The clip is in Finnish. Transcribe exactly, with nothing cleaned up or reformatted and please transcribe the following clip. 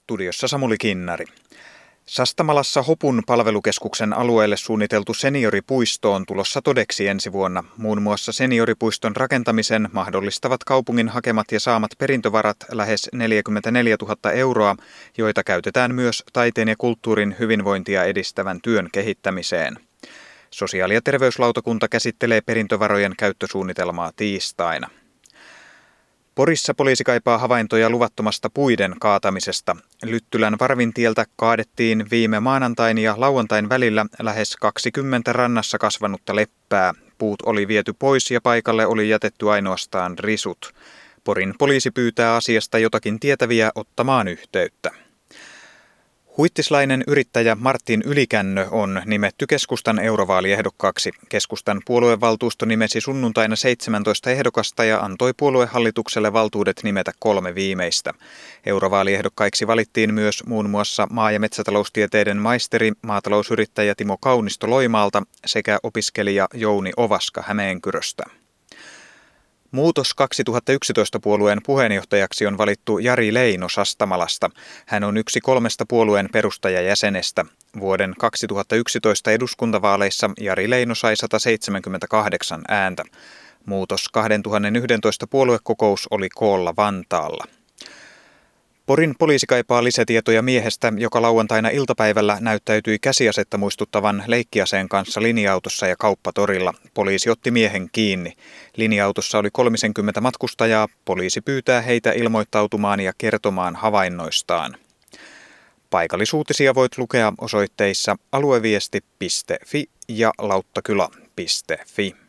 Studiossa Samuli Kinnari. Sastamalassa Hopun palvelukeskuksen alueelle suunniteltu senioripuisto on tulossa todeksi ensi vuonna. Muun muassa senioripuiston rakentamisen mahdollistavat kaupungin hakemat ja saamat perintövarat lähes neljäkymmentäneljätuhatta euroa, joita käytetään myös taiteen ja kulttuurin hyvinvointia edistävän työn kehittämiseen. Sosiaali- ja terveyslautakunta käsittelee perintövarojen käyttösuunnitelmaa tiistaina. Porissa poliisi kaipaa havaintoja luvattomasta puiden kaatamisesta. Lyttylän Varvintieltä kaadettiin viime maanantain ja lauantain välillä lähes kaksikymmentä rannassa kasvanutta leppää. Puut oli viety pois ja paikalle oli jätetty ainoastaan risut. Porin poliisi pyytää asiasta jotakin tietäviä ottamaan yhteyttä. Huittislainen yrittäjä Martin Ylikännö on nimetty keskustan eurovaaliehdokkaaksi. Keskustan puoluevaltuusto nimesi sunnuntaina seitsemäntoista ehdokasta ja antoi puoluehallitukselle valtuudet nimetä kolme viimeistä. Eurovaaliehdokkaiksi valittiin myös muun muassa maa- ja metsätaloustieteiden maisteri, maatalousyrittäjä Timo Kaunisto Loimaalta sekä opiskelija Jouni Ovaska Hämeenkyröstä. Muutos kaksituhattayksitoista puolueen puheenjohtajaksi on valittu Jari Leino Sastamalasta. Hän on yksi kolmesta puolueen perustajajäsenestä. Vuoden kaksituhattayksitoista eduskuntavaaleissa Jari Leino sai sata seitsemänkymmentäkahdeksan ääntä. Muutos kaksituhattayksitoista puoluekokous oli koolla Vantaalla. Porin poliisi kaipaa lisätietoja miehestä, joka lauantaina iltapäivällä näyttäytyi käsiasetta muistuttavan leikkiaseen kanssa linja-autossa ja kauppatorilla. Poliisi otti miehen kiinni. Linja-autossa oli kolmekymmentä matkustajaa. Poliisi pyytää heitä ilmoittautumaan ja kertomaan havainnoistaan. Paikallisuutisia voit lukea osoitteissa alueviesti piste fi ja lauttakylä piste fi.